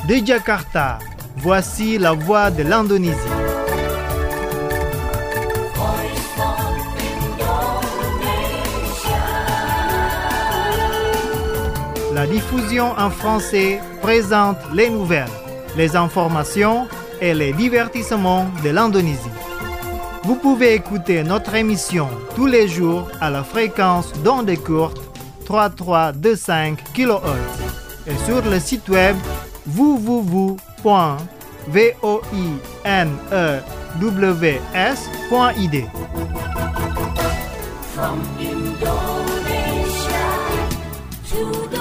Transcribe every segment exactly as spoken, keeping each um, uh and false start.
De Jakarta, voici la voix de l'Indonésie. La diffusion en français présente les nouvelles, les informations et les divertissements de l'Indonésie. Vous pouvez écouter notre émission tous les jours à la fréquence d'ondes courtes trente-trois virgule vingt-cinq kilohertz et sur le site web w w w point voinews point i d. From Indonesia to the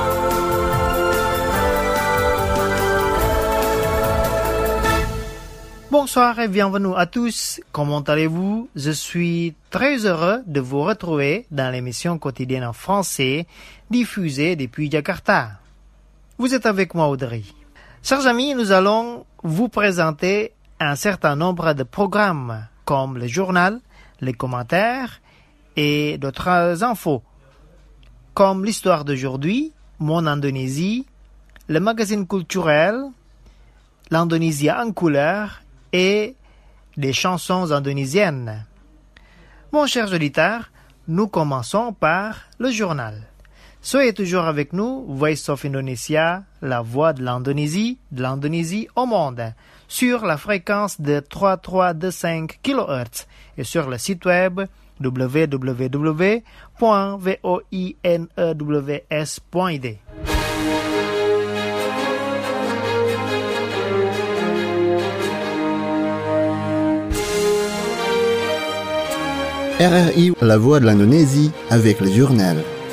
Bonsoir et bienvenue à tous. Comment allez-vous? Je suis très heureux de vous retrouver dans l'émission quotidienne en français diffusée depuis Jakarta. Vous êtes avec moi, Audrey. Chers amis, nous allons vous présenter un certain nombre de programmes comme le journal, les commentaires et d'autres infos, comme l'histoire d'aujourd'hui, Mon Indonésie, le magazine culturel, l'Indonésie en couleur et des chansons indonésiennes. Mon cher auditeur, nous commençons par le journal. Soyez toujours avec nous, Voice of Indonesia, la voix de l'Indonésie, de l'Indonésie au monde, sur la fréquence de trente-trois virgule vingt-cinq kilohertz et sur le site web w w w point voinews point i d. R R I, la voix de l'Indonésie, avec le journal.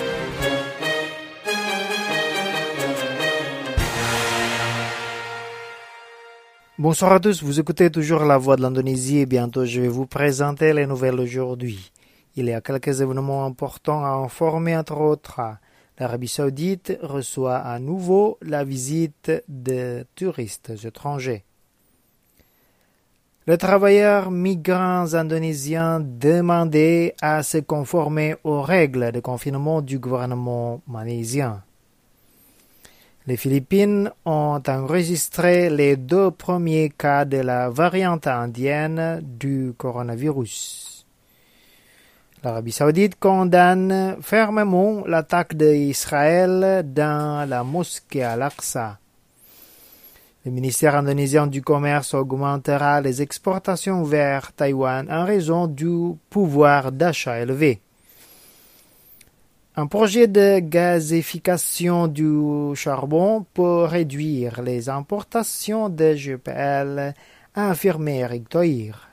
Bonsoir à tous, vous écoutez toujours la voix de l'Indonésie et bientôt je vais vous présenter les nouvelles aujourd'hui. Il y a quelques événements importants à informer, entre autres. L'Arabie Saoudite reçoit à nouveau la visite de touristes étrangers. Les travailleurs migrants indonésiens demandaient à se conformer aux règles de confinement du gouvernement malaisien. Les Philippines ont enregistré les deux premiers cas de la variante indienne du coronavirus. L'Arabie Saoudite condamne fermement l'attaque d'Israël dans la mosquée Al-Aqsa. Le ministère indonésien du Commerce augmentera les exportations vers Taïwan en raison du pouvoir d'achat élevé. Un projet de gazification du charbon peut réduire les importations de G P L, a affirmé Erick Thohir.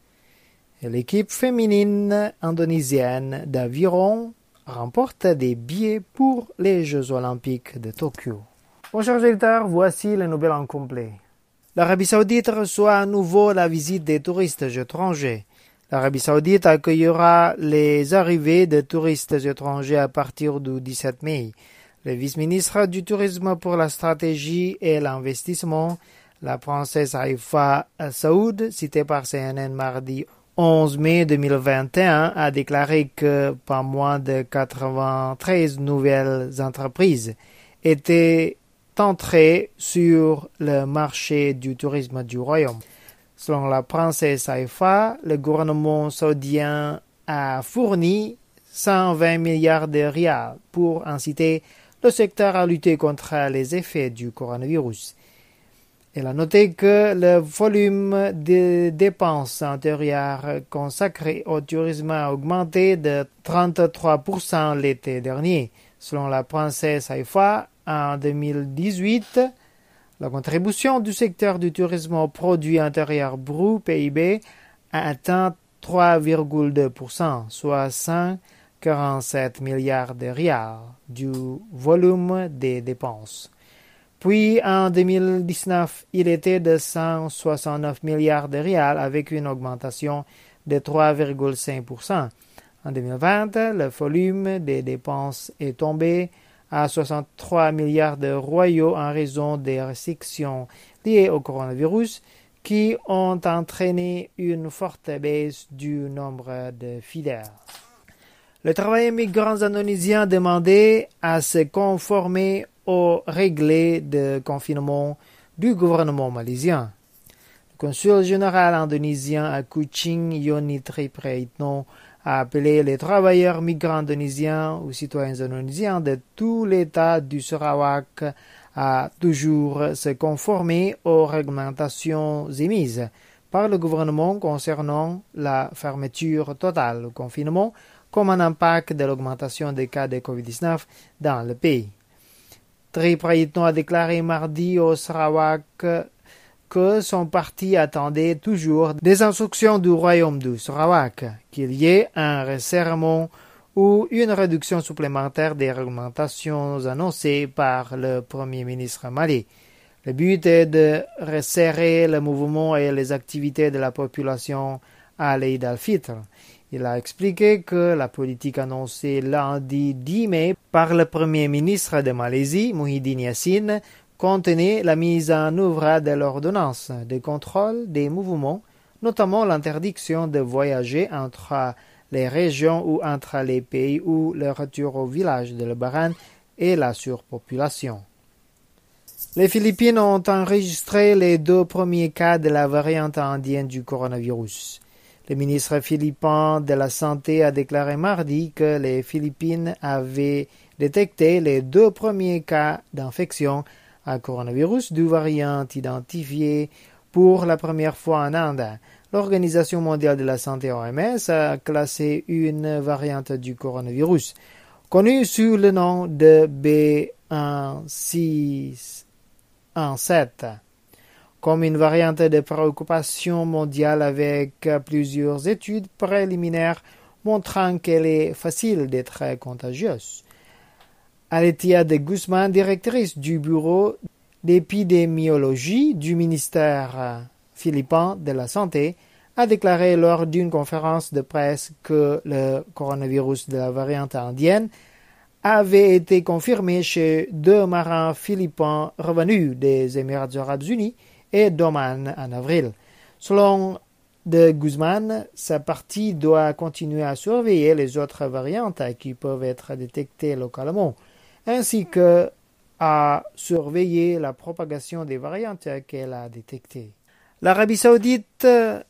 Et l'équipe féminine indonésienne d'aviron remporte des billets pour les Jeux olympiques de Tokyo. Bon, chers auditeurs, voici les nouvelles en complet. L'Arabie Saoudite reçoit à nouveau la visite des touristes étrangers. L'Arabie Saoudite accueillera les arrivées de touristes étrangers à partir du dix-sept mai. Le vice-ministre du Tourisme pour la stratégie et l'investissement, la princesse Haifa Saoud, citée par C N N mardi onze mai deux mille vingt et un, a déclaré que pas moins de quatre-vingt-treize nouvelles entreprises étaient entrées sur le marché du tourisme du royaume. Selon la princesse Haifa, le gouvernement saoudien a fourni cent vingt milliards de rials pour inciter le secteur à lutter contre les effets du coronavirus. Elle a noté que le volume de dépenses antérieures consacrées au tourisme a augmenté de trente-trois pour cent l'été dernier. Selon la princesse Haifa, en deux mille dix-huit, la contribution du secteur du tourisme au produit intérieur brut P I B a atteint trois virgule deux pour cent, soit cent quarante-sept milliards de rials du volume des dépenses. Puis en deux mille dix-neuf, il était de cent soixante-neuf milliards de rials avec une augmentation de trois virgule cinq pour cent. En deux mille vingt, le volume des dépenses est tombé à soixante-trois milliards de royaux en raison des restrictions liées au coronavirus qui ont entraîné une forte baisse du nombre de fidèles. Les travailleurs migrants indonésiens demandaient à se conformer aux règles de confinement du gouvernement malaisien. Le consul général indonésien à Kuching, Yoni Tripraitno, a appelé les travailleurs migrants indonésiens ou citoyens indonésiens de tout l'État du Sarawak à toujours se conformer aux réglementations émises par le gouvernement concernant la fermeture totale, le confinement, comme un impact de l'augmentation des cas de covid dix-neuf dans le pays. Tripraitno a déclaré mardi au Sarawak que son parti attendait toujours des instructions du royaume du Sarawak, qu'il y ait un resserrement ou une réduction supplémentaire des réglementations annoncées par le Premier ministre malais. Le but est de resserrer le mouvement et les activités de la population à l'Eid al-Fitr. Il a expliqué que la politique annoncée lundi dix mai par le Premier ministre de Malaisie, Muhyiddin Yassin, contenait la mise en œuvre de l'ordonnance de contrôle des mouvements, notamment l'interdiction de voyager entre les régions ou entre les pays ou le retour au village de Lebaran et la surpopulation. Les Philippines ont enregistré les deux premiers cas de la variante indienne du coronavirus. Le ministre philippin de la Santé a déclaré mardi que les Philippines avaient détecté les deux premiers cas d'infection à coronavirus du variant identifié pour la première fois en Inde. L'Organisation mondiale de la santé O M S a classé une variante du coronavirus, connue sous le nom de B un six un sept, comme une variante de préoccupation mondiale avec plusieurs études préliminaires montrant qu'elle est facile d'être contagieuse. Aletia de Guzman, directrice du bureau d'épidémiologie du ministère philippin de la Santé, a déclaré lors d'une conférence de presse que le coronavirus de la variante indienne avait été confirmé chez deux marins philippins revenus des Émirats arabes unis et d'Oman en avril. Selon de Guzman, sa partie doit continuer à surveiller les autres variantes qui peuvent être détectées localement, ainsi que à surveiller la propagation des variantes qu'elle a détectées. L'Arabie saoudite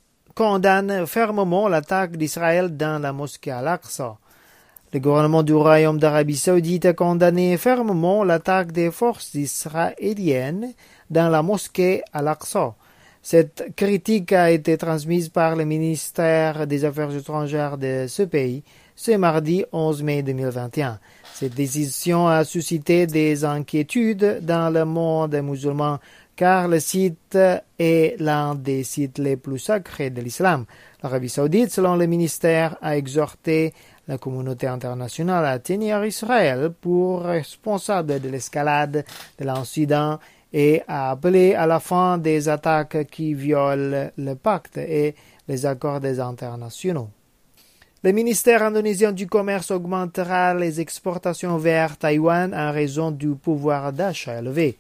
condamne fermement l'attaque d'Israël dans la mosquée Al-Aqsa. Le gouvernement du Royaume d'Arabie saoudite a condamné fermement l'attaque des forces israéliennes dans la mosquée Al-Aqsa. Cette critique a été transmise par le ministère des Affaires étrangères de ce pays ce mardi onze mai deux mille vingt et un. Cette décision a suscité des inquiétudes dans le monde musulman car le site est l'un des sites les plus sacrés de l'islam. L'Arabie saoudite, selon le ministère, a exhorté la communauté internationale à tenir Israël pour responsable de l'escalade de l'incident et a appelé à la fin des attaques qui violent le pacte et les accords des internationaux. Le ministère indonésien du Commerce augmentera les exportations vers Taïwan en raison du pouvoir d'achat élevé.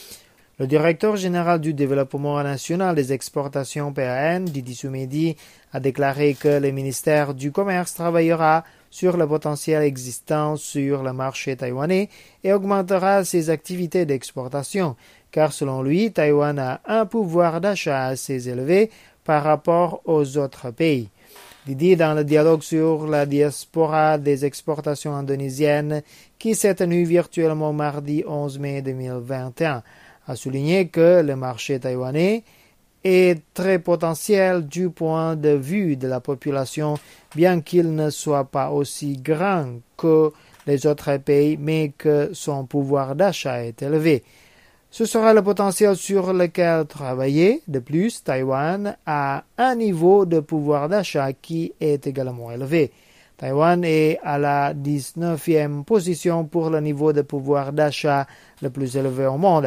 Le directeur général du développement national des exportations P A N, Didi Sumedi, a déclaré que le ministère du Commerce travaillera sur le potentiel existant sur le marché taïwanais et augmentera ses activités d'exportation, car selon lui, Taïwan a un pouvoir d'achat assez élevé par rapport aux autres pays. Didi, dans le dialogue sur la diaspora des exportations indonésiennes qui s'est tenu virtuellement mardi onze mai deux mille vingt et un, a souligné que le marché taïwanais est très potentiel du point de vue de la population, bien qu'il ne soit pas aussi grand que les autres pays, mais que son pouvoir d'achat est élevé. Ce sera le potentiel sur lequel travailler. De plus, Taïwan a un niveau de pouvoir d'achat qui est également élevé. Taïwan est à la dix-neuvième position pour le niveau de pouvoir d'achat le plus élevé au monde.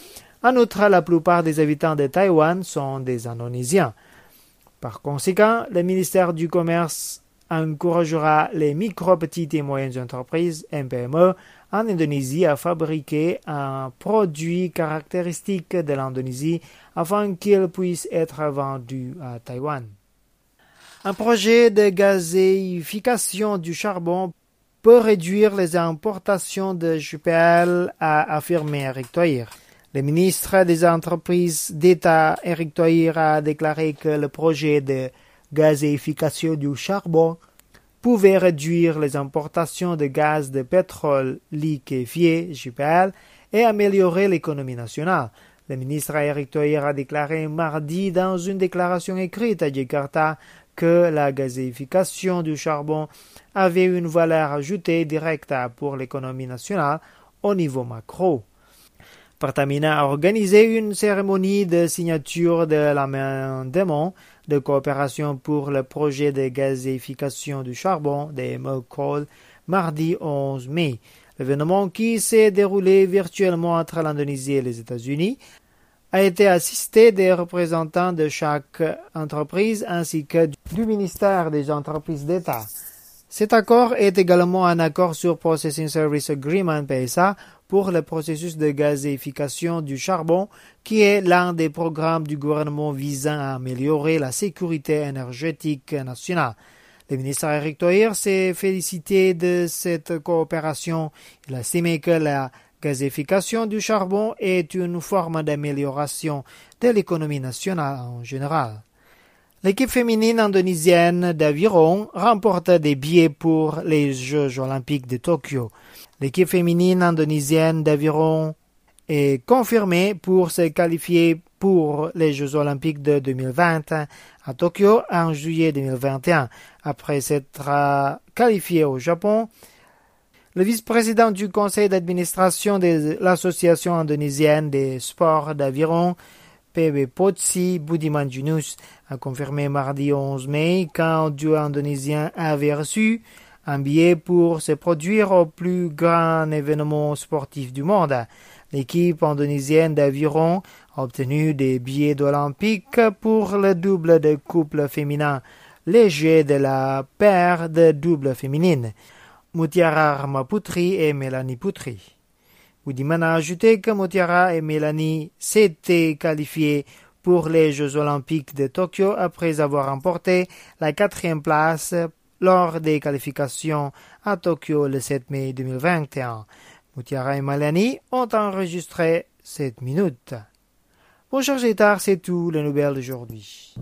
En outre, la plupart des habitants de Taïwan sont des Indonésiens. Par conséquent, le ministère du Commerce encouragera les micro, petites et moyennes entreprises, M P M E, en Indonésie à fabriquer un produit caractéristique de l'Indonésie afin qu'il puisse être vendu à Taïwan. Un projet de gazéification du charbon pour réduire les importations de J P L, a affirmé Eric Thohir. Le ministre des Entreprises d'État, Eric Thohir, a déclaré que le projet de gazéification du charbon pouvait réduire les importations de gaz de pétrole liquéfié, J P L, et améliorer l'économie nationale. Le ministre Eric Thohir a déclaré mardi dans une déclaration écrite à Jakarta que la gazéification du charbon avait une valeur ajoutée directe pour l'économie nationale au niveau macro. Pertamina a organisé une cérémonie de signature de l'amendement de coopération pour le projet de gazéification du charbon des McCall mardi onze mai. L'événement, qui s'est déroulé virtuellement entre l'Indonésie et les États-Unis, a été assisté des représentants de chaque entreprise ainsi que du ministère des Entreprises d'État. Cet accord est également un accord sur Processing Service Agreement P S A pour le processus de gazéification du charbon, qui est l'un des programmes du gouvernement visant à améliorer la sécurité énergétique nationale. Le ministre Eric Thohir s'est félicité de cette coopération. Il a estimé que la gazéification du charbon est une forme d'amélioration de l'économie nationale en général. L'équipe féminine indonésienne d'aviron remporte des billets pour les Jeux olympiques de Tokyo. L'équipe féminine indonésienne d'aviron est confirmée pour se qualifier pour les Jeux olympiques de deux mille vingt à Tokyo en juillet deux mille vingt et un. Après s'être qualifiée au Japon, le vice-président du conseil d'administration de l'Association indonésienne des sports d'aviron, P B Potsi Budiman Junus, a confirmé mardi onze mai qu'un duo indonésien avait reçu un billet pour se produire au plus grand événement sportif du monde. L'équipe indonésienne d'aviron a obtenu des billets olympiques pour le double de couple féminin léger de la paire de double féminine, Mutiara Rahmaputri et Mélanie Putri. Budiman a ajouté que Mutiara et Mélanie s'étaient qualifiées pour les Jeux olympiques de Tokyo après avoir remporté la quatrième place lors des qualifications à Tokyo le sept mai deux mille vingt et un. Mutiara et Mélanie ont enregistré sept minutes. Bonjour, c'est tard, c'est tout, les nouvelles d'aujourd'hui.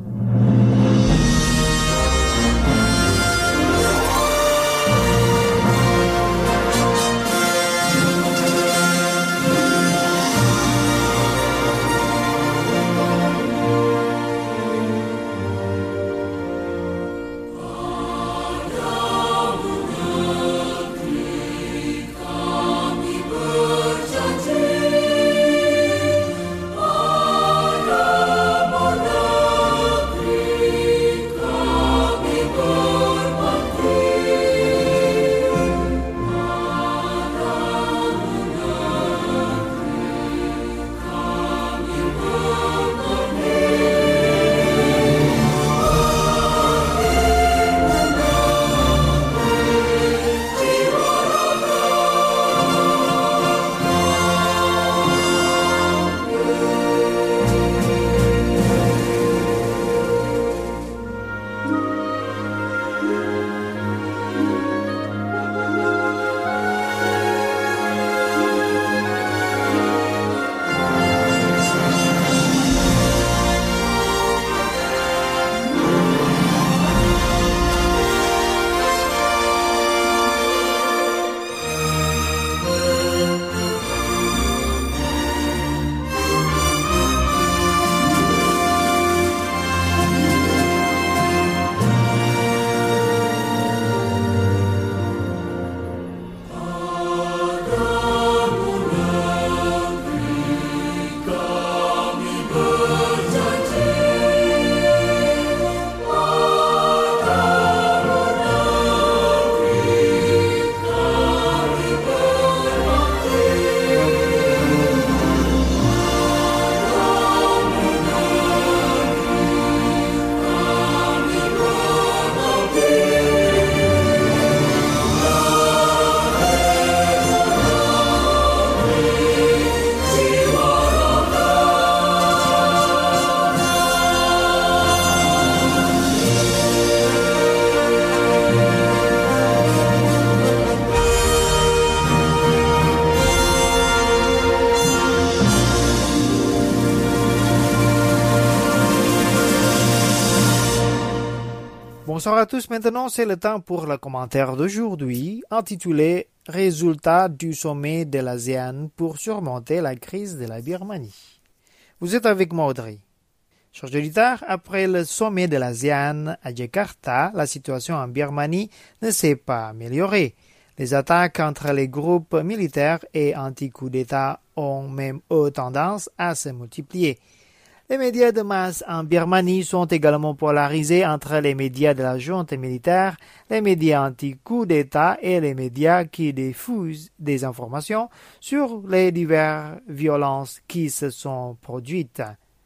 Bonsoir à tous, maintenant c'est le temps pour le commentaire d'aujourd'hui intitulé « Résultats du sommet de l'ASEAN pour surmonter la crise de la Birmanie ». Vous êtes avec moi Audrey. Chers auditeurs, après le sommet de l'ASEAN à Jakarta, la situation en Birmanie ne s'est pas améliorée. Les attaques entre les groupes militaires et anti-coups d'État ont même eu tendance à se multiplier. Les médias de masse en Birmanie sont également polarisés entre les médias de la junte militaire, les médias anti-coup d'État et les médias qui diffusent des informations sur les diverses violences qui se sont produites.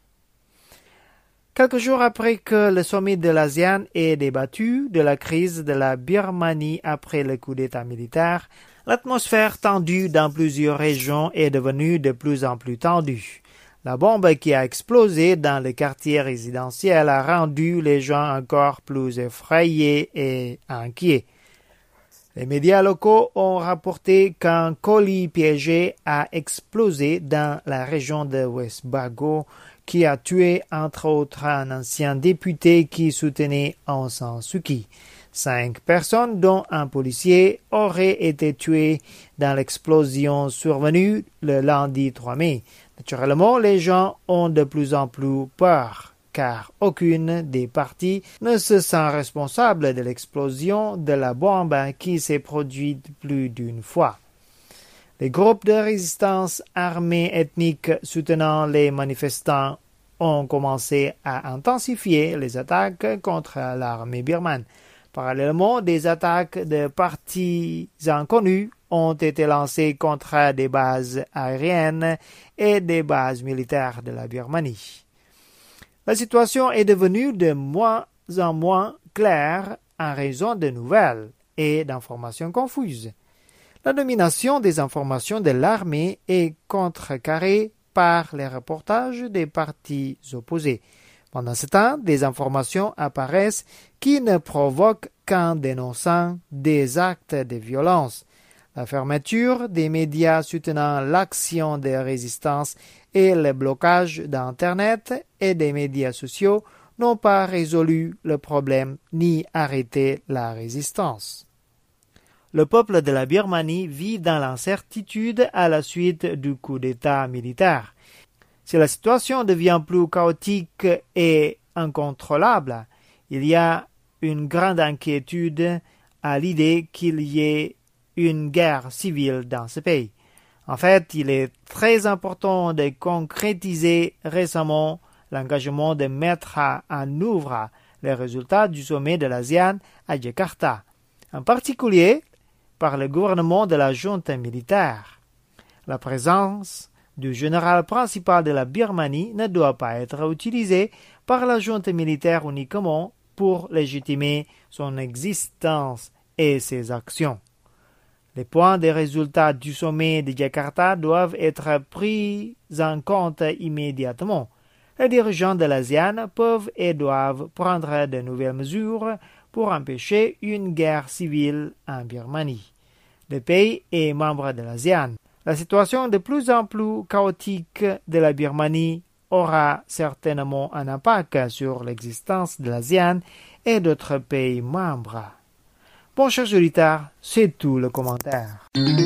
Quelques jours après que le sommet de l'ASEAN ait débattu de la crise de la Birmanie après le coup d'État militaire, l'atmosphère tendue dans plusieurs régions est devenue de plus en plus tendue. La bombe qui a explosé dans le quartier résidentiel a rendu les gens encore plus effrayés et inquiets. Les médias locaux ont rapporté qu'un colis piégé a explosé dans la région de West Bago, qui a tué entre autres un ancien député qui soutenait Aung San Suu Kyi. Cinq personnes, dont un policier, auraient été tuées dans l'explosion survenue le lundi trois mai. Naturellement, les gens ont de plus en plus peur, car aucune des parties ne se sent responsable de l'explosion de la bombe qui s'est produite plus d'une fois. Les groupes de résistance armés ethniques soutenant les manifestants ont commencé à intensifier les attaques contre l'armée birmane. Parallèlement, des attaques de partisans connus ont été lancées contre des bases aériennes et des bases militaires de la Birmanie. La situation est devenue de moins en moins claire en raison de nouvelles et d'informations confuses. La domination des informations de l'armée est contrecarrée par les reportages des partis opposés. Pendant ce temps, des informations apparaissent qui ne provoquent qu'en dénonçant des actes de violence. La fermeture des médias soutenant l'action de résistance et le blocage d'Internet et des médias sociaux n'ont pas résolu le problème ni arrêté la résistance. Le peuple de la Birmanie vit dans l'incertitude à la suite du coup d'État militaire. Si la situation devient plus chaotique et incontrôlable, il y a une grande inquiétude à l'idée qu'il y ait une guerre civile dans ce pays. En fait, il est très important de concrétiser récemment l'engagement de mettre en œuvre les résultats du sommet de l'ASEAN à Jakarta, en particulier par le gouvernement de la junte militaire. La présence du général principal de la Birmanie ne doit pas être utilisée par la junte militaire uniquement pour légitimer son existence et ses actions. Les points des résultats du sommet de Jakarta doivent être pris en compte immédiatement. Les dirigeants de l'ASEAN peuvent et doivent prendre de nouvelles mesures pour empêcher une guerre civile en Birmanie. Le pays est membre de l'ASEAN. La situation de plus en plus chaotique de la Birmanie aura certainement un impact sur l'existence de l'ASEAN et d'autres pays membres. Bon, chers auditeurs, c'est tout le commentaire.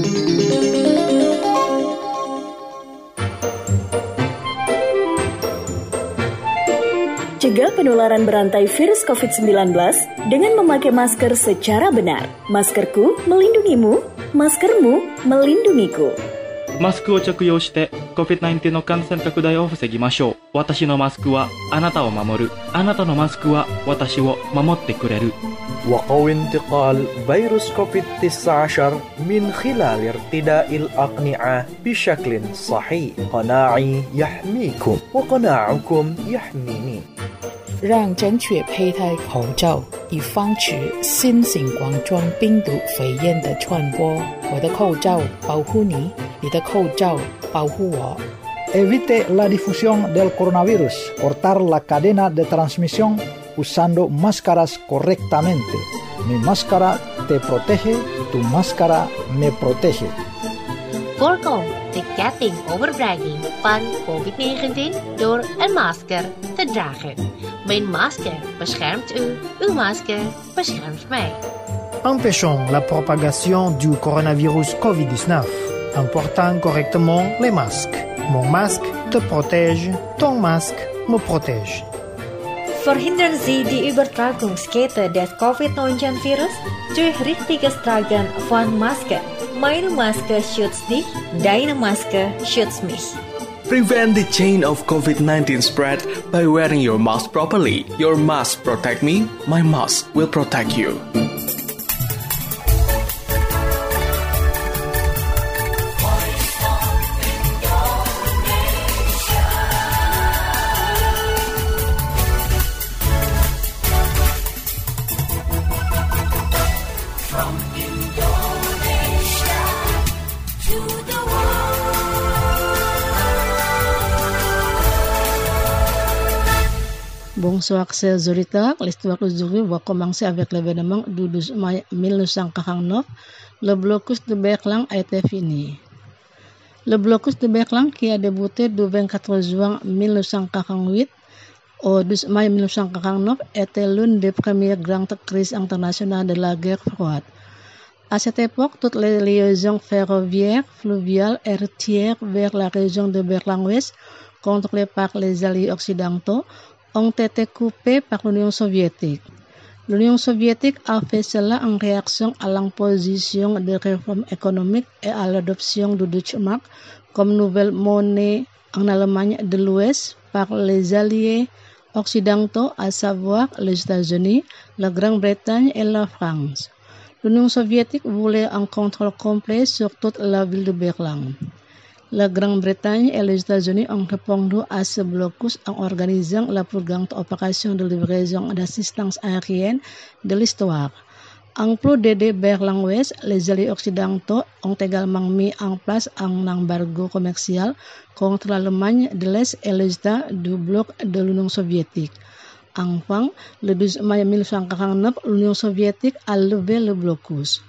Cegah penularan berantai virus covid sembilan belas dengan memakai masker secara benar. Maskerku melindungimu, maskermu melindungiku. マスクを着用して コビッドナインティーン の感染拡大を防ぎましょう。私のマスクはあなたを守る。あなたのマスクは私を守ってくれる。 وقوي انتقال فيروس كوفيد تسعة عشر من خلال ارتداء الأقنعة بشكل صحيح. قناعي يحميكم وقناعكم يحميني. 让正确佩戴口罩，以防止新型冠状病毒肺炎的传播。我的口罩保护你，你的口罩保护我。 Evite la difusión del coronavirus. Cortar la cadena de transmisión usando máscaras correctamente. Mi máscara te protege, tu máscara me protege. Voorkom de ketting overbregging van covid negentien door een masker te dragen. Mijn masker beschermt u, uw masker beschermt mij. Empêchons la propagation du coronavirus covid dix-neuf en portant correctement les masques. Mon masque te protège, ton masque me protège. Verhindern Sie die Übertragungskette des covid neunzehn Virus durch richtiges Tragen von Maske. Meine Maske schützt dich, deine Maske schützt mich. Prevent the chain of covid nineteen spread by wearing your mask properly. Your mask protect me, my mask will protect you. Bonsoir chers auditeurs, l'histoire d'aujourd'hui va commencer avec l'événement du douze mai mille neuf cent quarante-neuf. Le blocus de Berlin a été fini. Le blocus de Berlin qui a débuté du vingt-quatre juin mille neuf cent quarante-huit au douze mai mille neuf cent quarante-neuf était l'une des premières grandes crises internationales de la guerre froide. À cette époque, toutes les liaisons ferroviaires, fluviales et routières vers la région de Berlin-Ouest, contrôlées par les alliés occidentaux, ont été coupés par l'Union soviétique. L'Union soviétique a fait cela en réaction à l'imposition des réformes économiques et à l'adoption du Deutschmark comme nouvelle monnaie en Allemagne de l'Ouest par les alliés occidentaux, à savoir les États-Unis, la Grande-Bretagne et la France. L'Union soviétique voulait un contrôle complet sur toute la ville de Berlin. La Grande-Bretagne et les États-Unis ont répondu à ce blocus en organisant la plus grande opération de livraison d'assistance aérienne de l'histoire. En plus d'aider Berlin-Ouest, les alliés occidentaux ont également mis en place un embargo commercial contre l'Allemagne de l'Est et les États du bloc de l'Union soviétique. Enfin, le douze mai mille neuf cent quarante-neuf, l'Union soviétique a levé le blocus.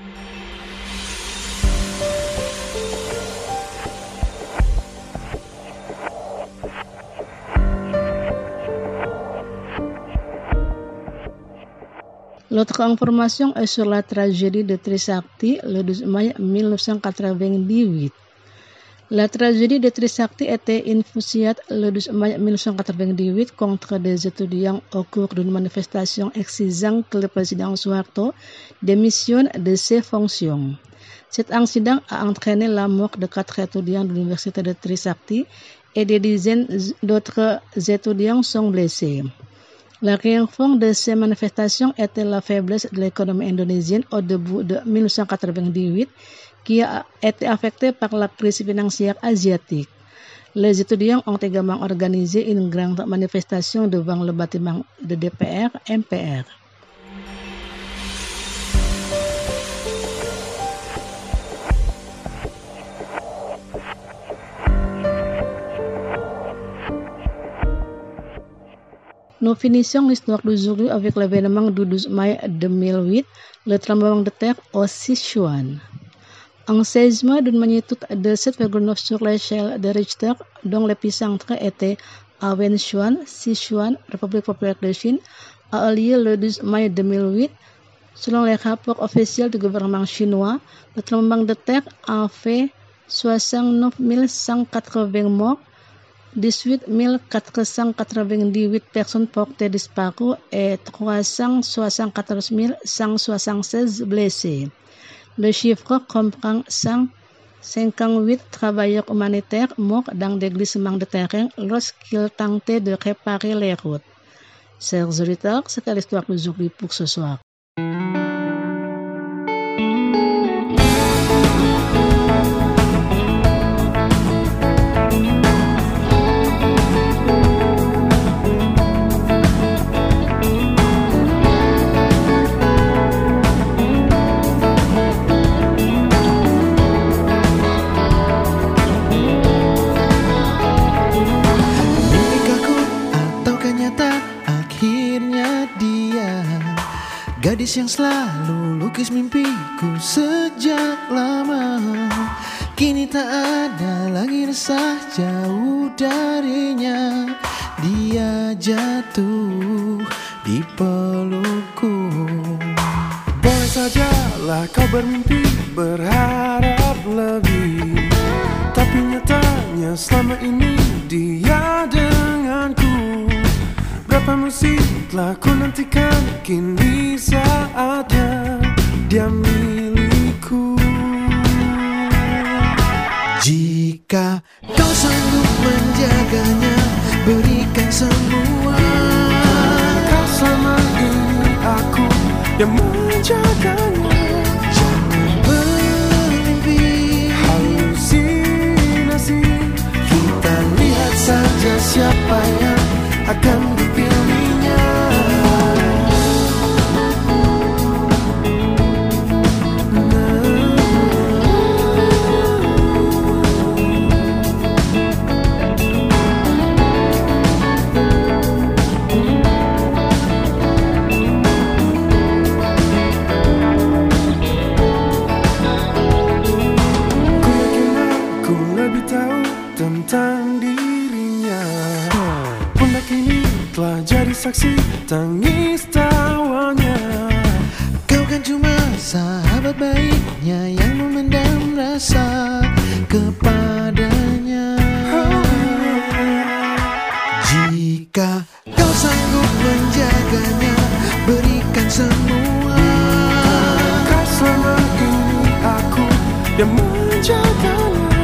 L'autre information est sur la tragédie de Trisakti le douze mai mille neuf cent quatre-vingt-dix-huit. La tragédie de Trisakti était une fusillade le douze mai mille neuf cent quatre-vingt-dix-huit contre des étudiants au cours d'une manifestation exigeant que le président Suharto démissionne de ses fonctions. Cet incident a entraîné la mort de quatre étudiants de l'université de Trisakti et des dizaines d'autres étudiants sont blessés. La raison de ces manifestations était la faiblesse de l'économie indonésienne au début de mille neuf cent quatre-vingt-dix-huit, qui a été affectée par la crise financière asiatique. Les étudiants ont également organisé une grande manifestation devant le bâtiment de D P R M P R. Nous finissons l'histoire d'aujourd'hui avec l'événement du douze mai deux mille huit, le tremblement de terre au Sichuan. Un séisme d'une magnitude de sept virgule neuf sur l'échelle de Richter, dont l'épicentre était à Wenchuan, Sichuan, République populaire de Chine, a eu lieu le douze mai deux mille huit. Selon les rapports officiels du gouvernement chinois, le tremblement de terre a fait soixante-neuf mille cent quatre-vingts morts, dix-huit mille quatre cent quatre-vingt-dix-huit personnes portées disparues et trois cent soixante-quatorze mille cent soixante-seize blessés. Le chiffre comprend cent cinquante-huit travailleurs humanitaires morts dans des glissements de terrain lorsqu'ils tentaient de réparer les routes. Chers auditeurs, c'était l'histoire d'aujourd'hui pour ce soir. Gadis yang selalu lukis mimpiku sejak lama, kini tak ada lagi resah jauh darinya. dia jatuh di pelukku. Boleh sajalah kau bermimpi, berharap lebih, tapi nyatanya selama ini dia denganku. Berapa musim telah ku nantikan, kini saatnya dia milikku. Jika kau sanggup menjaganya, berikan semua. Kau selama ini aku yang menjaganya. Jangan bermimpi halusinasi, kita lihat saja siapa yang akan dipilihnya. Tentang dirinya, pundak ini telah jadi saksi tangis tawanya. Kau kan cuma sahabat baiknya yang memendam rasa kepadanya. Jika kau sanggup menjaganya, berikan semua. Kau selama ini aku yang menjaganya.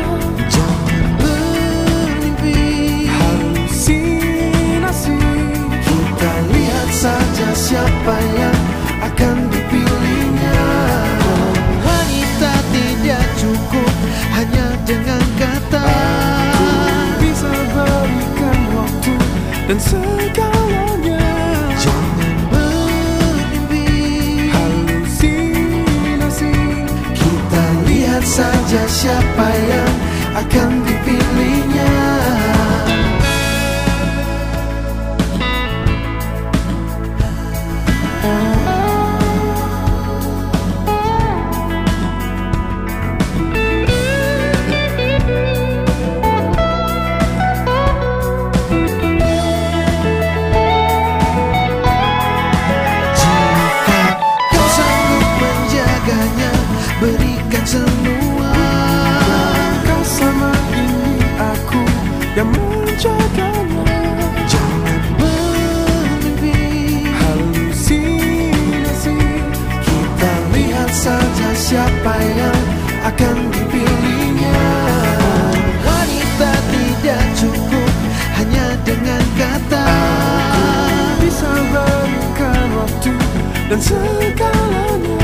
Saja siapa yang akan dipilihnya. Wanita tidak cukup hanya dengan kata. Aku bisa berikan waktu dan segalanya. Jangan bermimpi halusinasi, kita lihat saja siapa yang akan dipilihnya. Berikan semua. Kau sama ini aku yang menjaganya. Jangan bermimpi halusinasi, kita lihat saja siapa yang akan dipilihnya. Wanita tidak cukup hanya dengan kata. Aku bisa berikan waktu dan segalanya.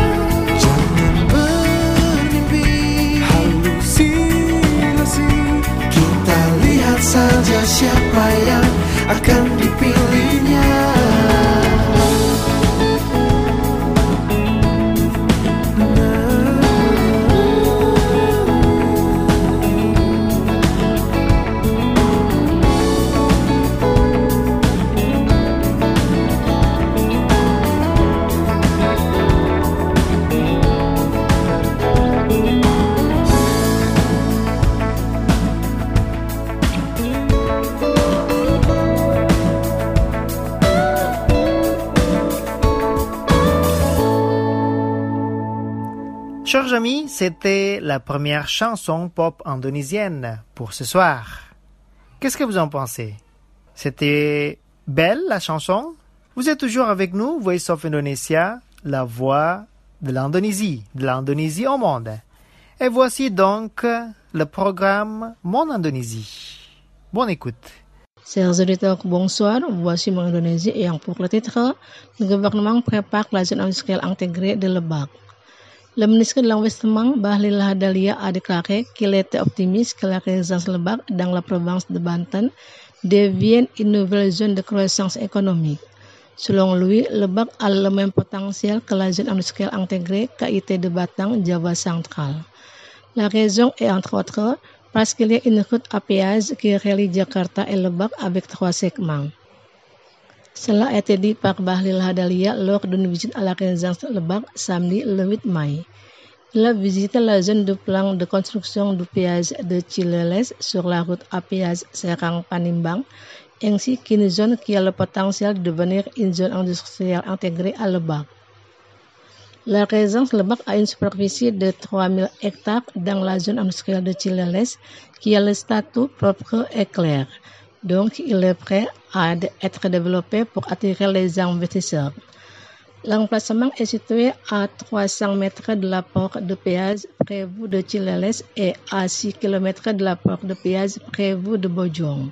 Kita lihat saja siapa yang akan dipilihnya. Chers amis, c'était la première chanson pop indonésienne pour ce soir. Qu'est-ce que vous en pensez? C'était belle la chanson? Vous êtes toujours avec nous, Voice of Indonesia, la voix de l'Indonésie, de l'Indonésie au monde. Et voici donc le programme Mon Indonésie. Bonne écoute. Chers auditeurs, bonsoir. Voici Mon Indonésie et pour le titre, le gouvernement prépare la zone industrielle intégrée de Lebak. Le ministre de l'Investissement, Bahlil Lahadalia, a déclaré qu'il était optimiste que la résidence Lebak dans la province de Banten devienne une nouvelle zone de croissance économique. Selon lui, Lebak a le même potentiel que la zone industrielle intégrée K I T de Batang, Java central. La raison est entre autres parce qu'il y a une route à péage qui relie Jakarta et Lebak avec trois segments. Cela a été dit par Bahlil Lahadalia lors d'une visite à la résidence Lebak samedi le huit mai. Il a visité la zone de plan de construction du péage de Cileles sur la route à péage Serang-Panimbang ainsi qu'une zone qui a le potentiel de devenir une zone industrielle intégrée à Lebak. La région Lebak a une superficie de trois mille hectares dans la zone industrielle de Cileles qui a le statut propre et clair. Donc, il est prêt à être développé pour attirer les investisseurs. L'emplacement est situé à trois cents mètres de la porte de péage prévue de Cileles et à six kilomètres de la porte de péage prévue de Bojong.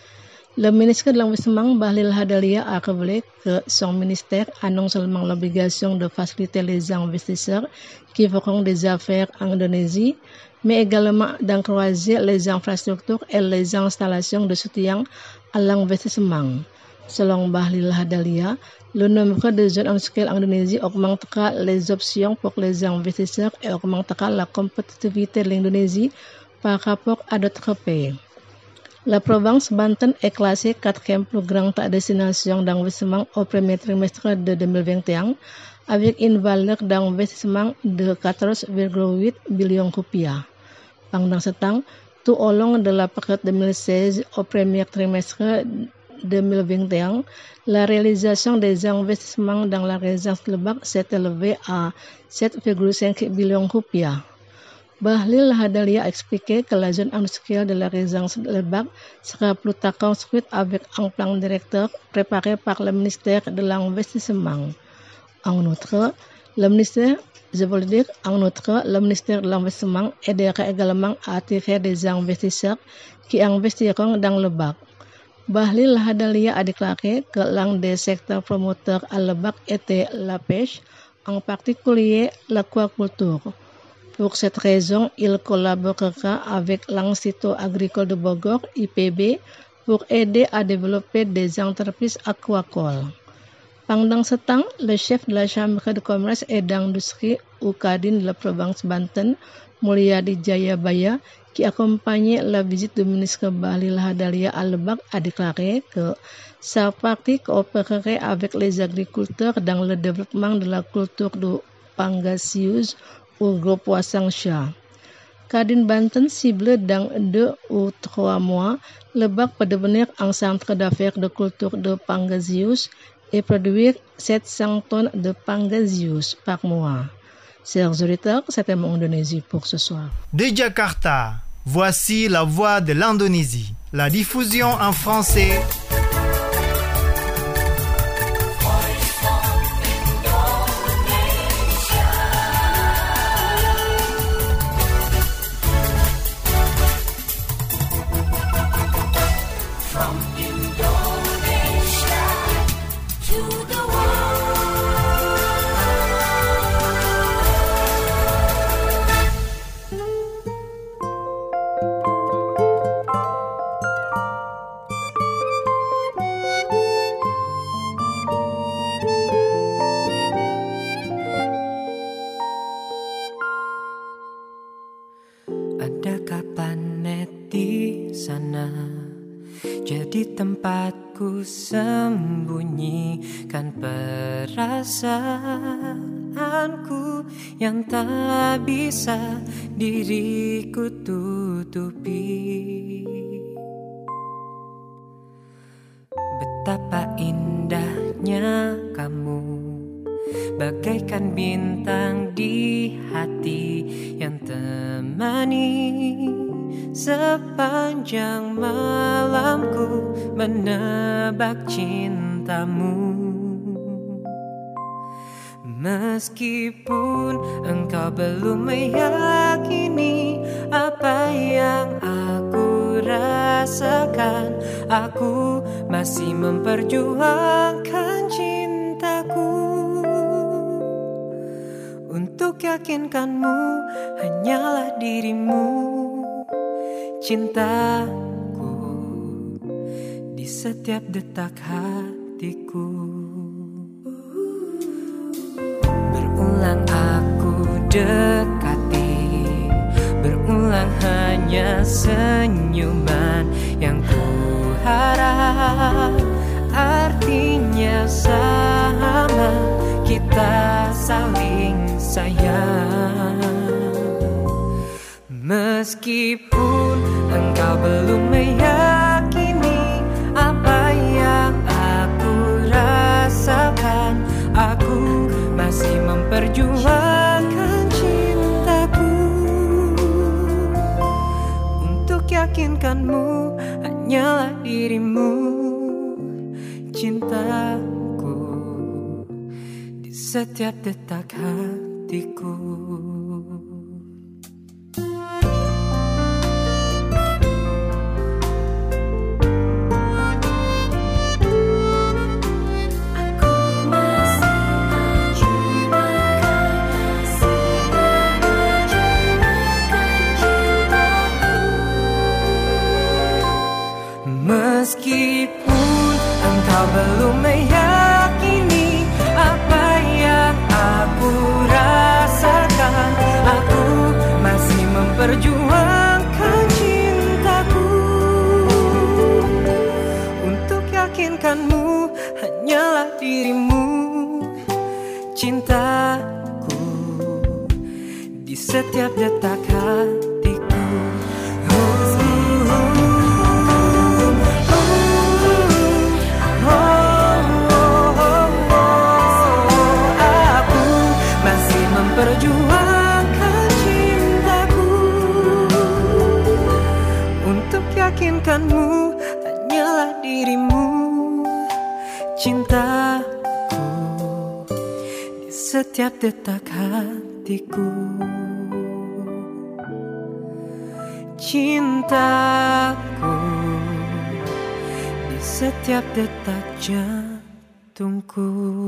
Le ministre de l'Investissement, Bahlil Lahadalia, a révélé que son ministère a non seulement l'obligation de faciliter les investisseurs qui feront des affaires en Indonésie, mais également d'encourager les infrastructures et les installations de soutien à l'investissement. Selon Bahlil Lahadalia, le nombre de zones industrielles en Indonésie augmentera les options pour les investisseurs et augmentera la compétitivité de l'Indonésie par rapport à d'autres pays. La province Banten est classée quatrième plus grande destination d'investissement au premier trimestre de deux mille vingt et un avec une valeur d'investissement de quatorze virgule huit billion rupiah. Pendant ce temps, tout au long de la période deux mille seize au premier trimestre deux mille vingt et un, la réalisation des investissements dans la région Lebak s'est élevée à sept virgule cinq billion rupiah. Bahlil Lahadalia a expliqué que la zone industrielle de la région Lebak sera plus tard construite avec un plan directeur préparé par le ministère de l'Investissement. En outre, le ministère, je veux dire, en outre, le ministère de l'Investissement aidera également à attirer des investisseurs qui investiront dans Lebak. Bahlil Lahadalia a déclaré que l'un des secteurs promoteurs à Lebak était la pêche, en particulier l'aquaculture. Pour cette raison, il collaborera avec l'Institut agricole de Bogor, I P B, pour aider à développer des entreprises aquacoles. Pendant ce temps, le chef de la Chambre de commerce et d'industrie U K D I N de la province Banten, Mulyadi Jayabaya, qui accompagnait la visite du ministre Bahlil Lahadalia à Lebak, a déclaré que sa partie coopérerait avec les agriculteurs dans le développement de la culture du Pangasius ou gros poisson chat. Kadin Banten cible dans deux ou trois mois, Lebak peut devenir un centre d'affaires de culture de Pangasius et produire sept cents tonnes de Pangasius par mois. Chers auditeurs, c'était mon Indonésie pour ce soir. De Jakarta, voici la voix de l'Indonésie. La diffusion en français. Tempatku sembunyikan perasaanku yang tak bisa diriku tutupi. Betapa indahnya kamu, bagaikan bintang di hati yang temani sepanjang malamku menebak cintamu. Meskipun engkau belum meyakini apa yang aku rasakan, aku masih memperjuangkan cintaku. Untuk yakinkanmu hanyalah dirimu, cintaku di setiap detak hatiku. Berulang aku dekati, berulang hanya senyuman yang ku harap artinya sama, kita saling sayang. Meskipun engkau belum meyakini apa yakinkanmu hanyalah dirimu, cintaku di setiap detak hatiku. Meskipun engkau belum meyakini apa yang aku rasakan, aku masih memperjuangkan cintaku. Untuk yakinkanmu hanyalah dirimu, cintaku di setiap detak hatiku. Perjuangkan cintaku. Untuk yakinkanmu hanyalah dirimu, cintaku di setiap detak hatiku. Cintaku di setiap detak jantungku.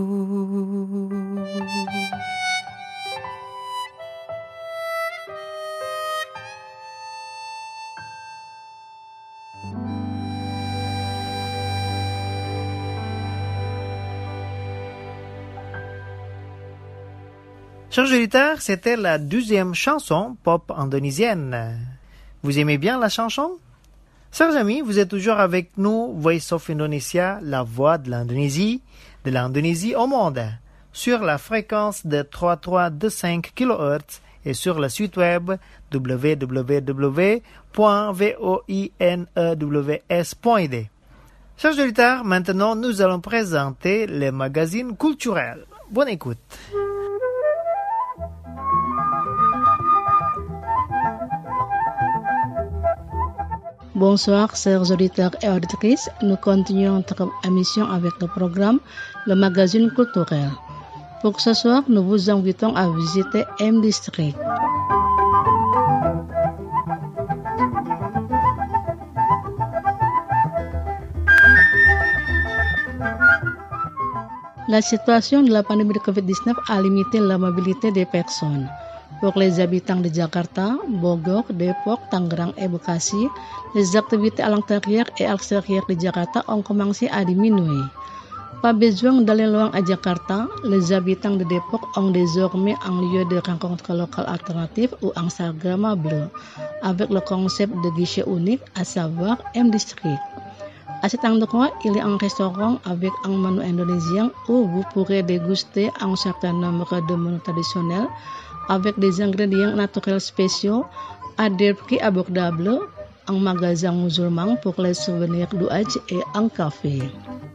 Chers auditeurs, c'était la deuxième chanson pop indonésienne. Vous aimez bien la chanson? Chers amis, vous êtes toujours avec nous, Voice of Indonesia, la voix de l'Indonésie, de l'Indonésie au monde, sur la fréquence de trois virgule trois deux cinq kilohertz et sur le site web w w w point voinews point d. Chers auditeurs, maintenant nous allons présenter les magazines culturels. Bonne écoute. Bonsoir, chers auditeurs et auditrices. Nous continuons notre émission avec le programme Le Magazine Culturel. Pour ce soir, nous vous invitons à visiter M District. La situation de la pandémie de covid dix-neuf a limité la mobilité des personnes. Pour les habitants de Jakarta, Bogor, Depok, Tangerang et Bekasi, les activités à l'intérieur et à l'extérieur de Jakarta ont commencé à diminuer. Pas besoin d'aller loin à Jakarta, les habitants de Depok ont désormais un lieu de rencontre local alternatif ou instagrammable, avec le concept de guichet unique, à savoir M District. À cet endroit, il y a un restaurant avec un menu indonésien où vous pourrez déguster un certain nombre de menus traditionnels avec des ingrédients naturels spéciaux à des prix abordables, un magasin musulman pour les souvenirs du Hajj et un café.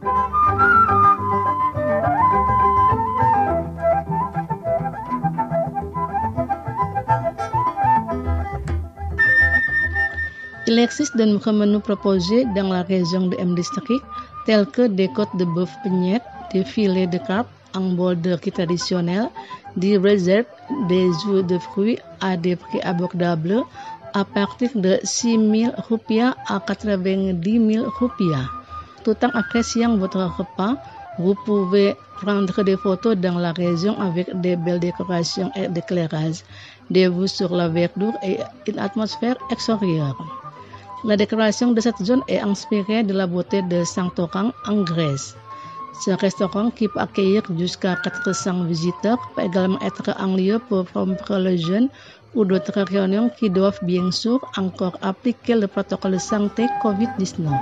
Il existe de nombreux menus proposés dans la région de M District, tels que des côtes de bœuf peignettes, des filets de carpe, un bol de riz traditionnel, des réserves, des jus de fruits à des prix abordables à partir de six mille rupiah à quatre-vingt-dix mille rupiah. Tout en appréciant votre repas, vous pouvez prendre des photos dans la région avec des belles décorations et d'éclairage, des vues sur la verdure et une atmosphère extérieure. La décoration de cette zone est inspirée de la beauté de Santorin en Grèce. Ce restaurant qui peut accueillir jusqu'à quatre cents visiteurs peut également être un lieu pour promouvoir les jeunes ou d'autres réunions qui doivent bien sûr encore appliquer le protocole de santé covid dix-neuf.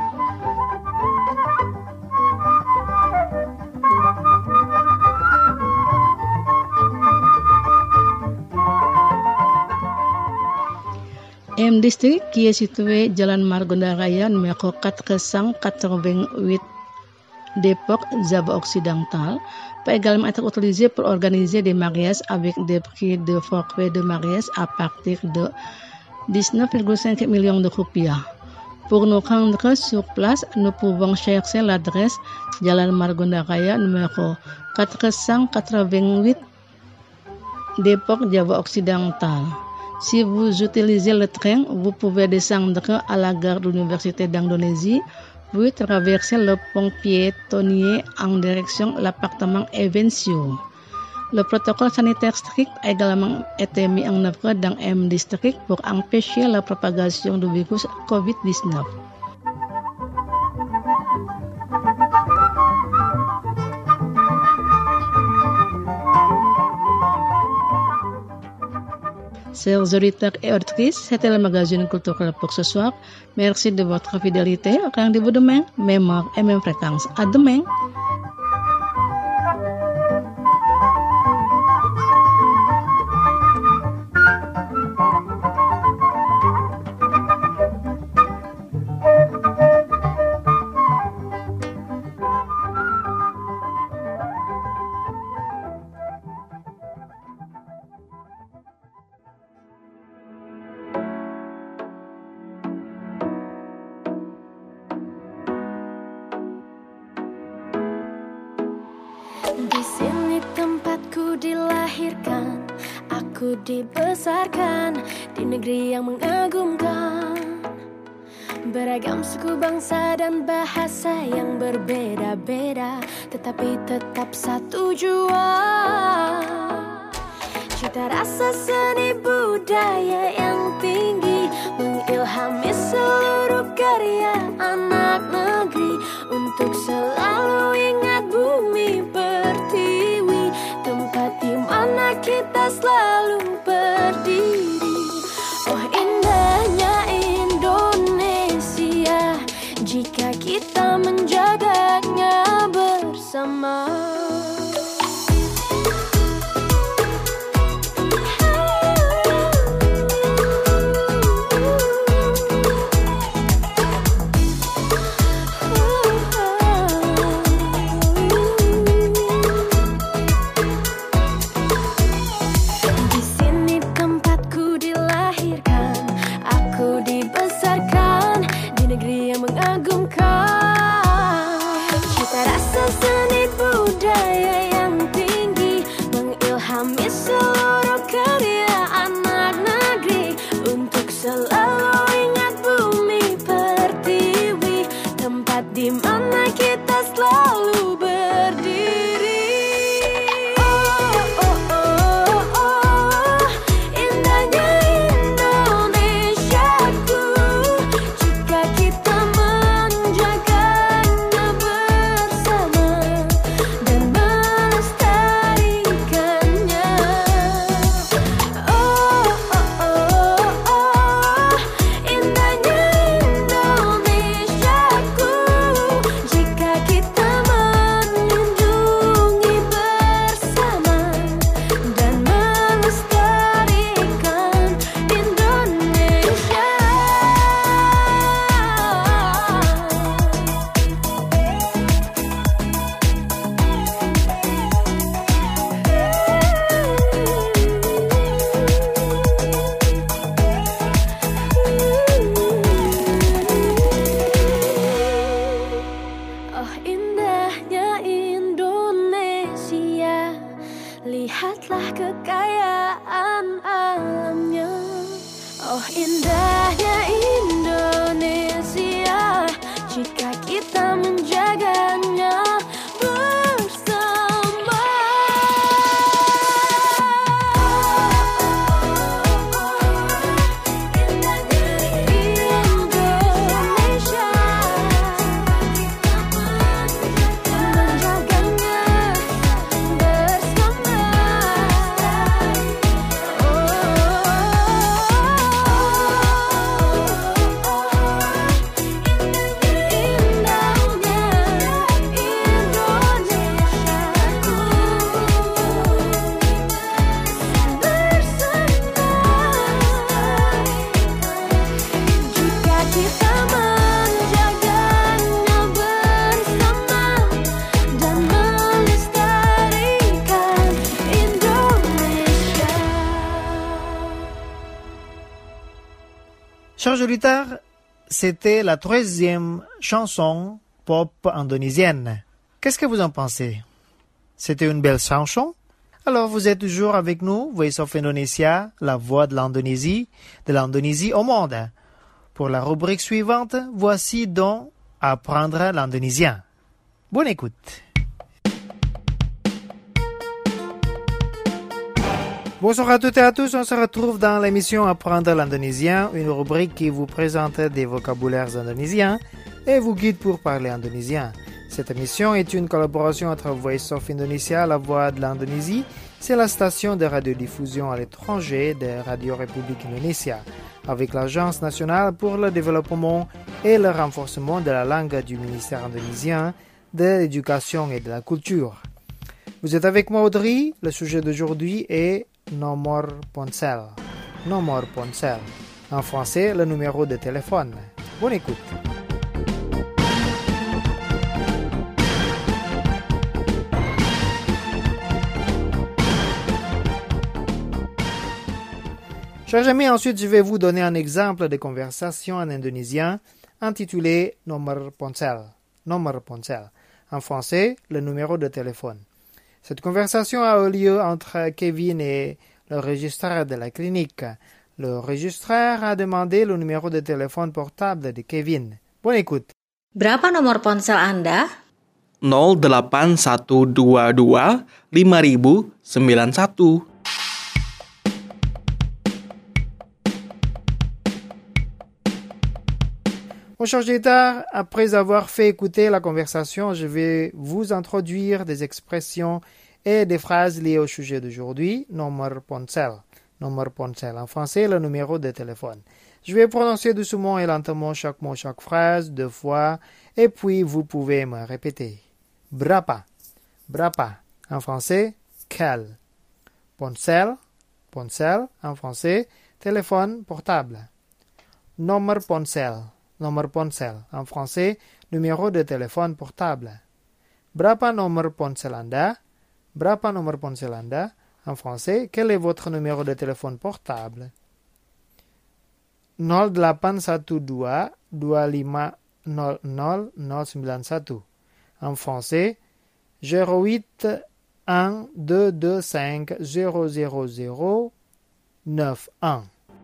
M District, qui est situé Jalan Margonda Raya numéro quatre cent quatre-vingt-huit Depok, Java Occidental, peut également être utilisé pour organiser des mariages avec des prix de forfait de mariage à partir de dix-neuf virgule cinq millions de rupiah. Pour nous rendre sur place, nous pouvons chercher l'adresse Jalan Margonda Raya numéro quatre cent quatre-vingt-huit Depok, Java Occidental. Si vous utilisez le train, vous pouvez descendre à la gare de l'Université d'Indonésie, puis traverser le pont piétonnier en direction de l'appartement Evencio. Le protocole sanitaire strict a également été mis en œuvre dans M District pour empêcher la propagation du virus covid dix-neuf. Chers auditeurs et auditrices, c'était le magazine culturel pour ce soir. Merci de votre fidélité. Rendez-vous demain, même heure et même fréquence. À demain. Di sini tempatku dilahirkan, aku dibesarkan di negeri yang mengagumkan. Beragam suku, bangsa dan bahasa yang berbeda-beda, tetapi tetap satu jua. Cita rasa seni budaya yang tinggi mengilhami seluruh karya anak negeri untuk selalu ingat bumi pertiwi, tempat di mana kita selalu berdiri. Oh indahnya Indonesia jika kita menjaganya bersama. Lihatlah kekayaan alamnya. Oh indahnya Indonesia jika kita menjaganya bersama. Indonesia menjaganya bersama. Chers auditeurs, c'était la troisième chanson pop indonésienne. Qu'est-ce que vous en pensez? C'était une belle chanson? Alors, vous êtes toujours avec nous, Voice of Indonesia, la voix de l'Indonésie, de l'Indonésie au monde. Pour la rubrique suivante, voici donc Apprendre l'indonésien. Bonne écoute. Bonsoir à toutes et à tous, on se retrouve dans l'émission Apprendre l'indonésien, une rubrique qui vous présente des vocabulaires indonésiens et vous guide pour parler indonésien. Cette émission est une collaboration entre Voice of Indonesia, la voix de l'Indonésie, c'est la station de radiodiffusion à l'étranger de Radio République Indonésia, avec l'Agence nationale pour le développement et le renforcement de la langue du ministère indonésien de l'éducation et de la culture. Vous êtes avec moi Audrey, le sujet d'aujourd'hui est Nomor Ponsel. Nomor Ponsel. En français, le numéro de téléphone. Bonne écoute. Chers amis, ensuite je vais vous donner un exemple de conversation en indonésien intitulé Nomor Ponsel. Nomor Ponsel. En français, le numéro de téléphone. Cette conversation a eu lieu entre Kevin et le registraire de la clinique. Le registraire a demandé le numéro de téléphone portable de Kevin. Bonne écoute. Berapa nomor ponsel Anda? nol delapan satu dua dua lima ribu sembilan satu. Mon cher auditeur, après avoir fait écouter la conversation, je vais vous introduire des expressions et des phrases liées au sujet d'aujourd'hui, Nomor Ponsel. Nomor Ponsel, en français, le numéro de téléphone. Je vais prononcer doucement et lentement chaque mot, chaque phrase, deux fois, et puis vous pouvez me répéter. Berapa, berapa, en français, quel. Ponsel, ponsel, en français, téléphone portable. Nomor Ponsel. Nomor ponsel, en français, numéro de téléphone portable. Berapa nomor ponsel Anda? Berapa nomor ponsel Anda? En français, quel est votre numéro de téléphone portable? nol delapan satu dua dua lima nol nol nol sembilan satu. En français, zéro huit un deux deux cinq zéro zéro zéro neuf un.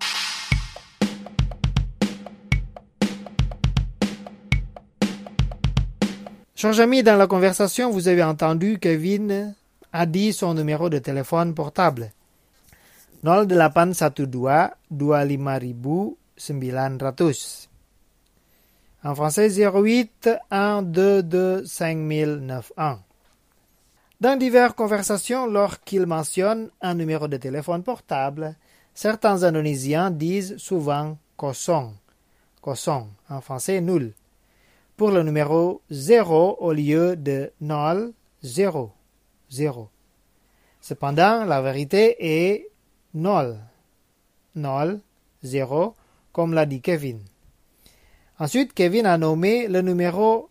Chers amis, dans la conversation, vous avez entendu Kevin a dit son numéro de téléphone portable. nol delapan satu dua dua lima ribu sembilan ratus. En français, zéro huit un deux deux cinq mille neuf un. Dans diverses conversations, lorsqu'il mentionne un numéro de téléphone portable, certains Indonésiens disent souvent kosong. Kosong, en français, nul. Pour le numéro zéro au lieu de nol, zéro, zéro. Cependant, la vérité est nol, nol, zéro, comme l'a dit Kevin. Ensuite, Kevin a nommé le numéro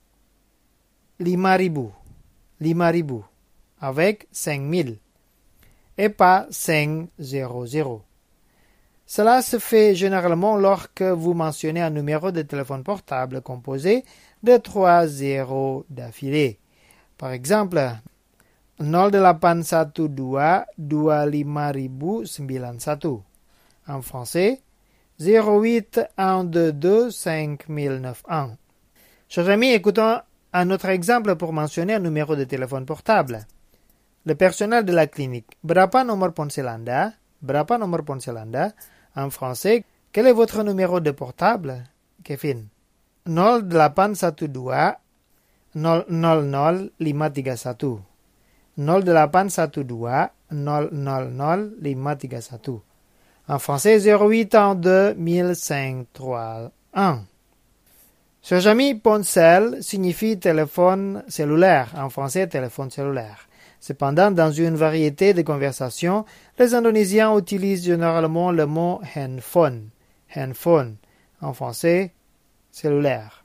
lima ribu, lima ribu, avec cinq mille, et pas cinq zéro zéro. Cela se fait généralement lorsque vous mentionnez un numéro de téléphone portable composé de trois zéros d'affilée. Par exemple, nol delapan satu dua dua lima ribu sembilan satu. En français, zéro huit un deux deux cinq mille neuf un. Chers amis, écoutons un autre exemple pour mentionner un numéro de téléphone portable. Le personnel de la clinique. Berapa nomor ponsel Anda? Berapa nomor ponsel Anda? En français, quel est votre numéro de portable, Kevin? nol delapan satu dua nol nol nol lima tiga satu. nol delapan satu dua nol nol nol lima tiga satu. En français, zéro huit un deux mille cinq cent trente-et-un. Chers amis, ponsel signifie téléphone cellulaire, en français téléphone cellulaire. Cependant, dans une variété de conversations, les Indonésiens utilisent généralement le mot handphone, handphone, en français cellulaire,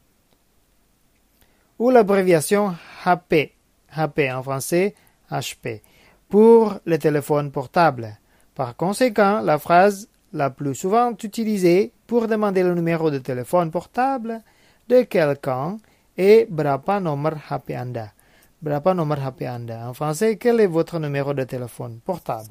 ou l'abréviation H P, H P en français H P, pour le téléphone portable. Par conséquent, la phrase la plus souvent utilisée pour demander le numéro de téléphone portable de quelqu'un est berapa nomor H P Anda. Berapa nomor H P Anda. En français, quel est votre numéro de téléphone portable?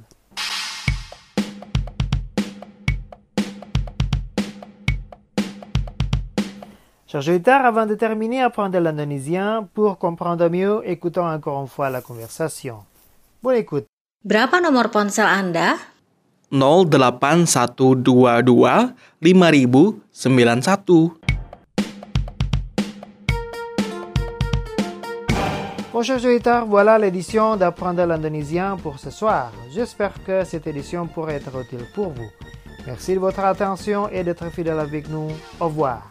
Chers auditeurs, avant de terminer, apprendre l'indonésien. Pour comprendre mieux, écoutons encore une fois la conversation. Bonne écoute. Berapa nomor ponsel Anda? nol delapan satu dua dua lima ribu sembilan satu. Bon, chers auditeurs, voilà l'édition d'apprendre l'indonésien pour ce soir. J'espère que cette édition pourrait être utile pour vous. Merci de votre attention et d'être fidèle avec nous. Au revoir.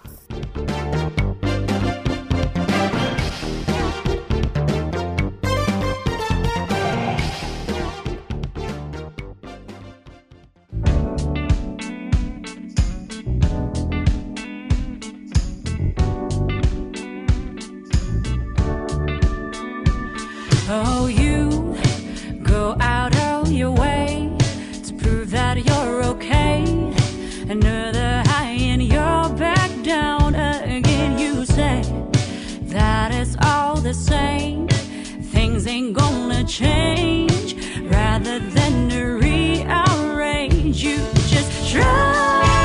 Oh, you go out of your way to prove that you're okay. Another high and you're back down again. You say that it's all the same. Things ain't gonna change. Rather than to rearrange, you just try.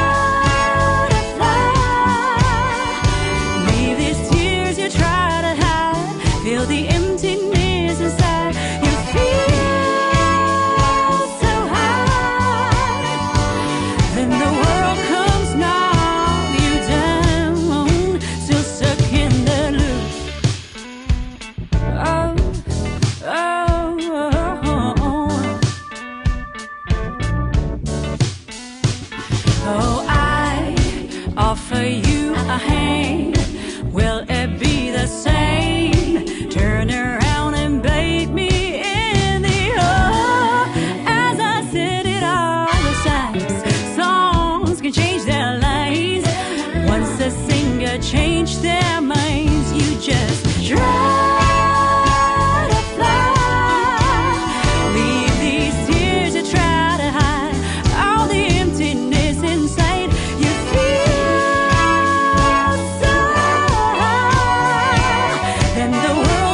Feel the emptiness inside. You feel so high. Then the world comes, knock you down. Still stuck in the loop. Oh, oh, oh. Oh, I offer you a hand. Will it be the same? Turn around and bait me in the eye. As I said it all the times, songs can change their lives. Once a singer changed their minds, you just try to fly. Leave these tears to try to hide all the emptiness inside. You feel so high. Then the world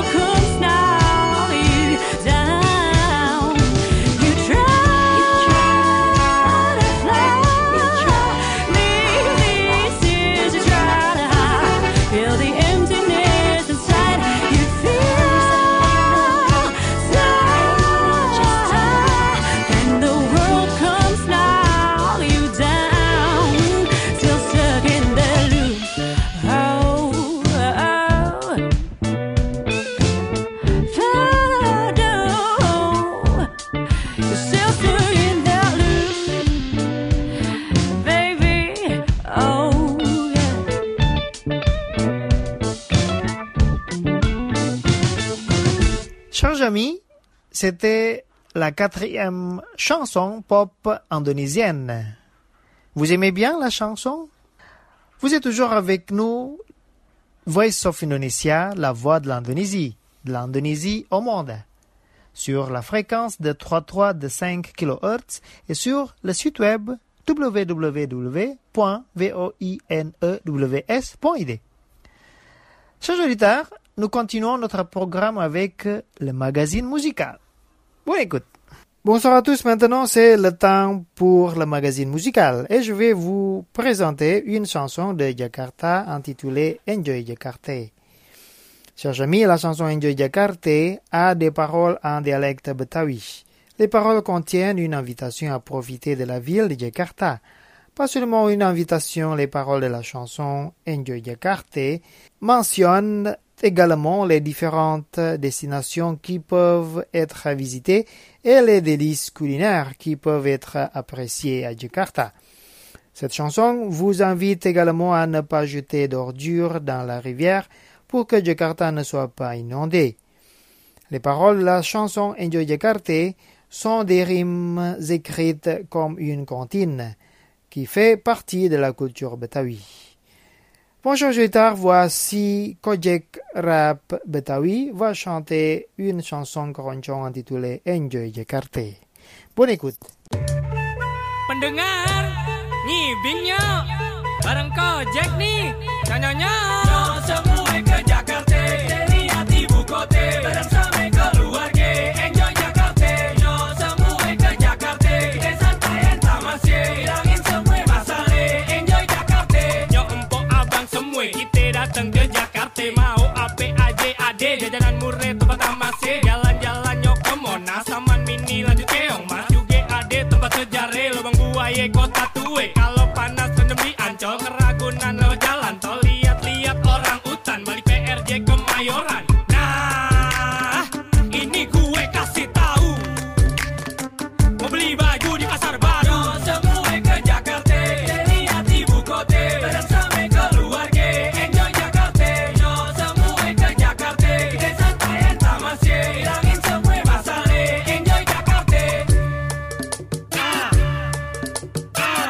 Chers amis, c'était la quatrième chanson pop indonésienne. Vous aimez bien la chanson? Vous êtes toujours avec nous, Voice of Indonesia, la voix de l'Indonésie, de l'Indonésie au monde, sur la fréquence de trente-trois virgule cinq kilohertz et sur le site web w w w point voinews point i d. Chers auditeurs, nous continuons notre programme avec le magazine musical. Bonne écoute. Bonsoir à tous, maintenant c'est le temps pour le magazine musical et je vais vous présenter une chanson de Jakarta intitulée Enjoy Jakarta. Chers amis, la chanson Enjoy Jakarta a des paroles en dialecte betawi. Les paroles contiennent une invitation à profiter de la ville de Jakarta. Pas seulement une invitation, les paroles de la chanson Enjoy Jakarta mentionnent également les différentes destinations qui peuvent être visitées et les délices culinaires qui peuvent être appréciés à Jakarta. Cette chanson vous invite également à ne pas jeter d'ordures dans la rivière pour que Jakarta ne soit pas inondée. Les paroles de la chanson Enjoy Jakarta sont des rimes écrites comme une comptine qui fait partie de la culture betawi. Bonjour auditeurs, voici Kojek Rap Betawi va chanter une chanson keroncong intitulée Enjoy Jakarta. Bonne écoute. Pendengar Nyibingnya bareng Kojek nih. Nyonya-nyonya. Yo semua ke Jakarta, dari hati ibu kota, bareng sama keluarga, enjoy Jakarta. Yo semua ke Jakarta, kita santai entah masih, hilangin semua masalah, enjoy Jakarta. Yo empok abang semua, kita datang ke Jakarta, mau ape aja ade, jajanan murah tempat masih, jalan-jalan yo ke Monas, Taman Mini lanjut keong mas, juga ade tempat sejarah, lubang buaya kota tua. Kalau panas rendam di Ancol, Keragunan lewat jalan tol, lihat-lihat orang utan, balik P R J Kemayoran. Nah, ini gue kasih tahu, mau beli baju di pasar baru. Yo semua ke Jakarta, dari hati ibu kota, bareng sama keluarga, enjoy Jakarta. Yo semua ke Jakarta, kita santai entah masih, hilangin semua masalah, enjoy Jakarta. Ah, ah,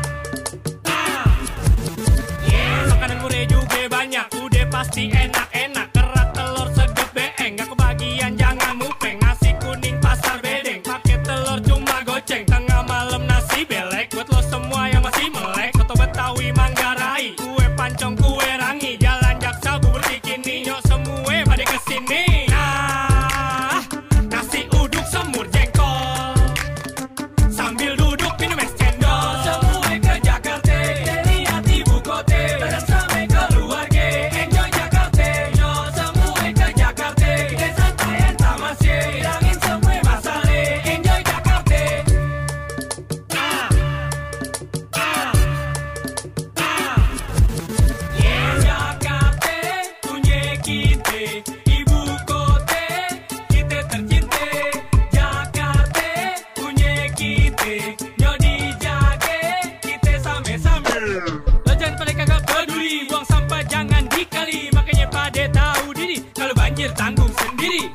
ah. Yeah, makanan murah juga banyak, udah pasti enak-enak. Kerak telur sedep beeng, gak kebagian jangan mupeng. Nasi kuning pasar bedeng, pakai telur cuma goceng. Tengah malam nasi belek, buat lo semua yang masih melek. Soto Betawi Manggarai, kue pancong kue rangi, jalan Jaksa bubur cikini. Nyok semua pada kesini. Nah, nasi uduk semur jengkol, sambil duduk minum es cendol. Semua ke Jakarta, dari hati ibu kota, bareng sama keluarga, enjoy Jakarta. Yo semua ke Jakarta, kita santai entah masih, hilangin semua masalah, enjoy Jakarta. Ah, ah, ah. Yeah, Jakarta punya kita, ibu kota kita tercinta. Jakarta punya kita, yo dijaga kita sama-sama. Lo jangan pada kagak peduli, buang sampah jangan dikali. Makanya pada tahu diri, kalau banjir tanggung sendiri.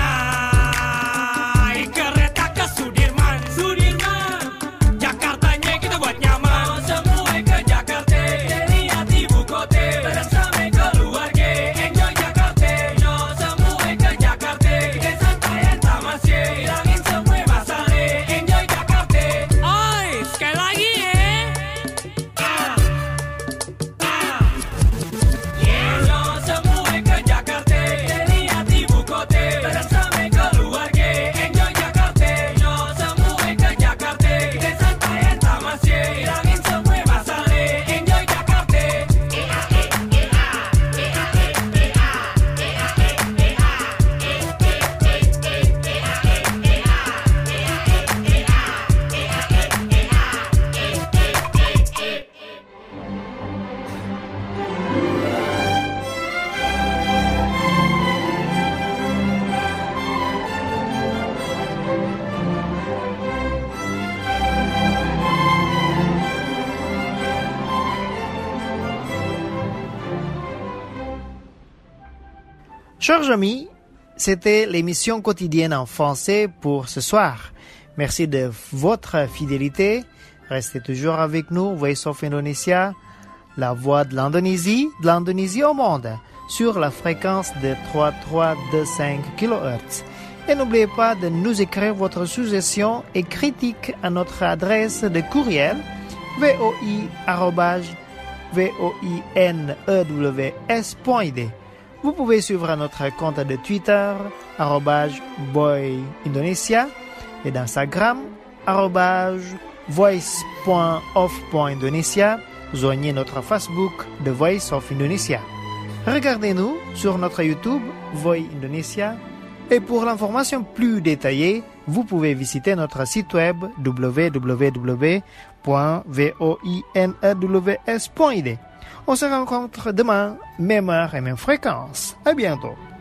Naik kereta ke Sudirman, Sudirman, Jakartanya kita buat nyaman. Yo semua ke Jakarta, dari hati ibu kota, bareng sama keluarga, enjoy Jakarta. Yo semua ke Jakarta, kita santai entah masih, hilangin semua masalah, enjoy Jakarta. Oi, sekali lagi ya. Ah, ah. Yeah, yo semua ke Jakarta, dari hati ibu kota, bareng sama keluarga, enjoy Jakarta. Yo semua ke Jakarta, kita santai entah masih, hilangin semua masalah, enjoy Jakarta. Chers amis, c'était l'émission quotidienne en français pour ce soir. Merci de votre fidélité. Restez toujours avec nous, Voice of Indonesia, la voix de l'Indonésie, de l'Indonésie au monde, sur la fréquence de trois mille trois cent vingt-cinq kilohertz. Et n'oubliez pas de nous écrire votre suggestion et critique à notre adresse de courriel voi arobase voinews point d. Vous pouvez suivre notre compte de Twitter, arobase voindonesia, et d'Instagram, arobase voice.of.indonesia. Joignez notre Facebook, The Voice of Indonesia. Regardez-nous sur notre YouTube, Voi Indonesia. Et pour l'information plus détaillée, vous pouvez visiter notre site web w w w point voinews point d. On se rencontre demain, même heure et même fréquence. À bientôt.